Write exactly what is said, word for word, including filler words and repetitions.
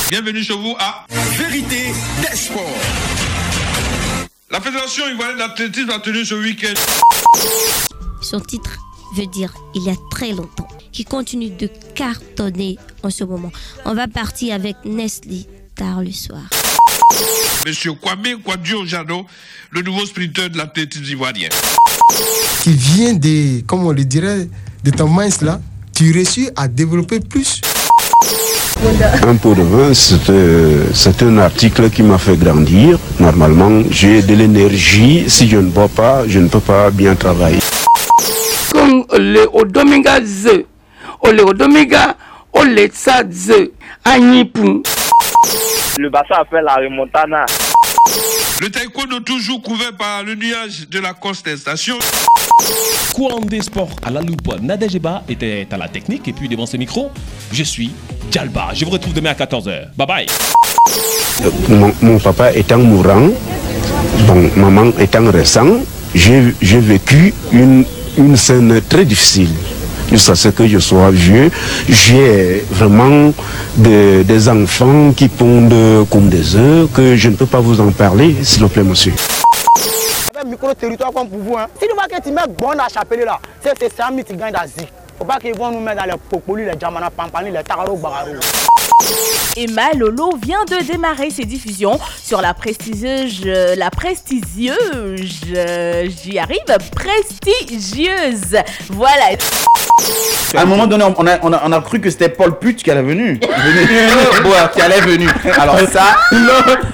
Bienvenue chez vous à Vérité des sports. La Fédération ivoirienne d'athlétisme a tenu ce week-end. Son titre veut dire il y a très longtemps, qui continue de cartonner en ce moment. On va partir avec Nestlé tard le soir. Monsieur Kwame Kwadjo Jado, le nouveau sprinter de l'athlétisme ivoirien. Qui vient de, comme on le dirait, de ton mince là, tu réussis à développer plus. Un pot de vin, c'est, euh, c'est un article qui m'a fait grandir. Normalement, j'ai de l'énergie. Si je ne bois pas, je ne peux pas bien travailler. Comme le odoméga Z, le odoméga, le tsa Z, Agnipu. Le bassin a fait la remontana. Le taekwondo toujours couvert par le nuage de la contestation. Courant des sports à la loupe, Nadejeba était à la technique et puis devant ce micro, je suis Djalba. Je vous retrouve demain à quatorze heures. Bye bye. Mon, mon papa étant mourant, bon, maman étant récent, j'ai, j'ai vécu une, une scène très difficile. Jusqu'à ce que je sois vieux, j'ai vraiment de, des enfants qui pondent comme des œufs que je ne peux pas vous en parler, s'il vous plaît, monsieur. Micro-territoire comme pour vous, hein. Si nous voyons que tu mets bon à chapeler là, c'est c'est un mythe gain d'Asie. Faut pas qu'ils vont nous mettre dans les popolis, les jamana pampani, les tararo bararo. Emma Lolo vient de démarrer ses diffusions sur la prestigieuse, la prestigieuse, j'y arrive, prestigieuse. Voilà. À un moment donné, on a, on a, on a cru que c'était Paul Put qui allait venir. Bon, qui allait venir. Alors ça,